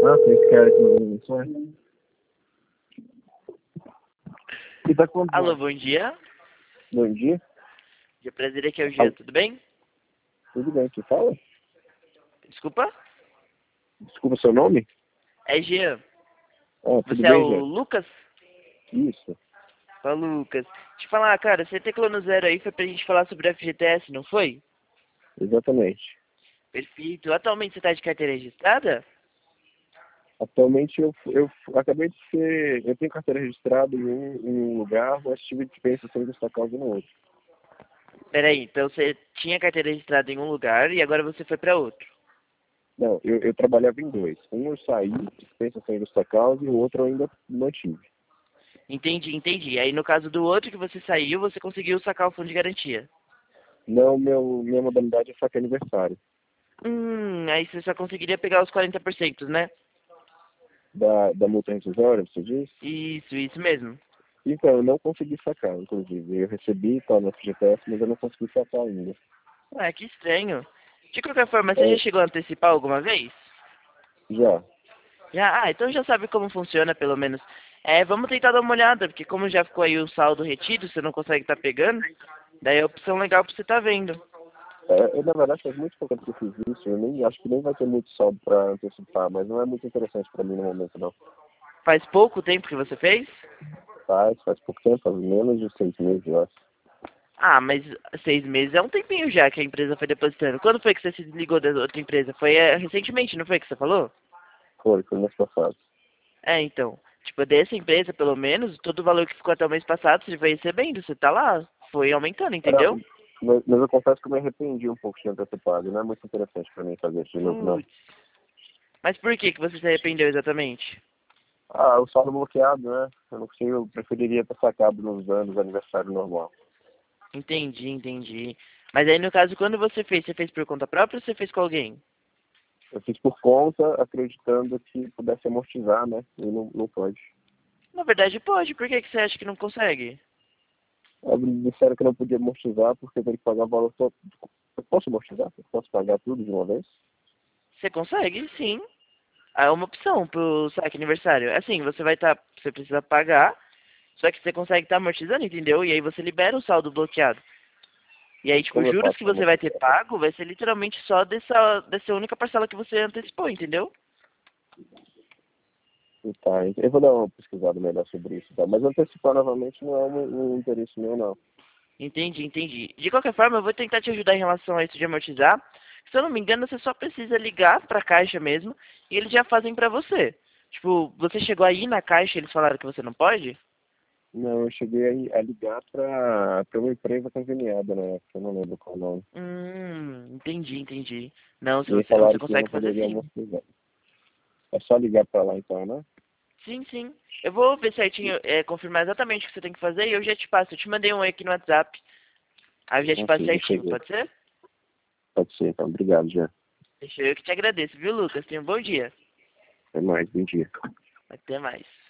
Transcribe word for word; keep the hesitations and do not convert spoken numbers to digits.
Ah, tem esse cara aqui no sonho. E tá quanto? Alô, bom dia. Bom dia. Dia prazer, aqui é o Jean, Alô. tudo bem? Tudo bem, que fala? Desculpa? Desculpa, seu nome? É Jean. Ah, tudo Você é bem, o Jean? Lucas? Isso, Fala, Lucas. Deixa eu falar, cara, você teclou no zero aí, foi pra gente falar sobre F G T S, não foi? exatamente. Perfeito. Atualmente você tá de carteira registrada? Atualmente eu, eu acabei de ser. Eu tenho carteira registrada em um, em um lugar, mas tive dispensação de destacar no outro. Peraí, então você tinha carteira registrada em um lugar e agora você foi pra outro. Não, eu, eu trabalhava em dois. Um eu saí, dispensação de destacar, e o outro eu ainda mantive. Entendi, entendi. Aí no caso do outro que você saiu, você conseguiu sacar o fundo de garantia. Não, meu, minha modalidade é saque aniversário. Hum, aí você só conseguiria pegar os quarenta por cento, né? Da, da multa rescisória, você diz? Isso, isso mesmo. Então, eu não consegui sacar, inclusive. Eu recebi, tá no F G T S, mas eu não consegui sacar ainda. Ah, que estranho. De qualquer forma, você já É, chegou a antecipar alguma vez? já. Já? Ah, então já sabe como funciona, pelo menos. É, vamos tentar dar uma olhada, porque como já ficou aí o saldo retido, você não consegue estar pegando, daí é a opção legal pra você estar vendo. É, eu, na verdade, faz muito pouco tempo que eu fiz isso. Eu nem, acho que nem vai ter muito saldo para antecipar, mas não é muito interessante para mim no momento, não. Faz pouco tempo que você fez? Faz, faz pouco tempo, faz menos de seis meses, eu acho. Ah, mas seis meses é um tempinho já que a empresa foi depositando. Quando foi que você se desligou da outra empresa? Foi é, recentemente, não foi que você falou? Foi, foi mês passado. É, então. Tipo, dessa empresa, pelo menos, todo o valor que ficou até o mês passado, você vai recebendo. Você tá lá, foi aumentando, É, entendeu? mas, mas eu confesso que eu me arrependi um pouco de ter antecipado. Não é muito interessante para mim fazer isso de novo, não. Putz. Mas por que que você se arrependeu exatamente? Ah, o saldo bloqueado, né? Eu não sei, eu preferiria ter sacado nos anos aniversário normal. Entendi, entendi. Mas aí, no caso, quando você fez, você fez por conta própria ou você fez com alguém? Eu fiz por conta, acreditando que pudesse amortizar, né? E não, não pode. Na verdade, pode. Por que que você acha que não consegue? Eles disseram que não podia amortizar porque tem que pagar o valor todo. Eu posso amortizar? Eu posso pagar tudo de uma vez? Você consegue, sim. É uma opção pro saque aniversário. Assim, você vai estar, você precisa pagar, só que você consegue estar amortizando, entendeu? E aí você libera o saldo bloqueado. E aí, tipo, os Como eu juros faço que para você vai ter amortizar? pago vai ser literalmente só dessa, dessa única parcela que você antecipou, entendeu? Tá, eu vou dar uma pesquisada melhor sobre isso, tá? Mas antecipar novamente não é um, um interesse meu, não. Entendi, entendi. De qualquer forma, eu vou tentar te ajudar em relação a isso de amortizar. Se eu não me engano, você só precisa ligar pra caixa mesmo e eles já fazem pra você. Tipo, você chegou aí na caixa e eles falaram que você não pode? Não, eu cheguei a, a ligar para uma empresa conveniada na época, eu não lembro qual o nome. Hum, entendi, entendi. Não, se E aí você, você falaram que eu não consegue fazer poderia sim. amortizar. É só ligar para lá então, né? Sim, sim. Eu vou ver certinho, é, confirmar exatamente o que você tem que fazer e eu já te passo. Eu te mandei um oi aqui no WhatsApp. Aí eu já te passo Ok, deixa eu certinho, ver. pode ser? Pode ser, então. Obrigado, já. Deixa eu que te agradeço, viu, Lucas? Tenha um bom dia. Até mais, bom dia. Até mais.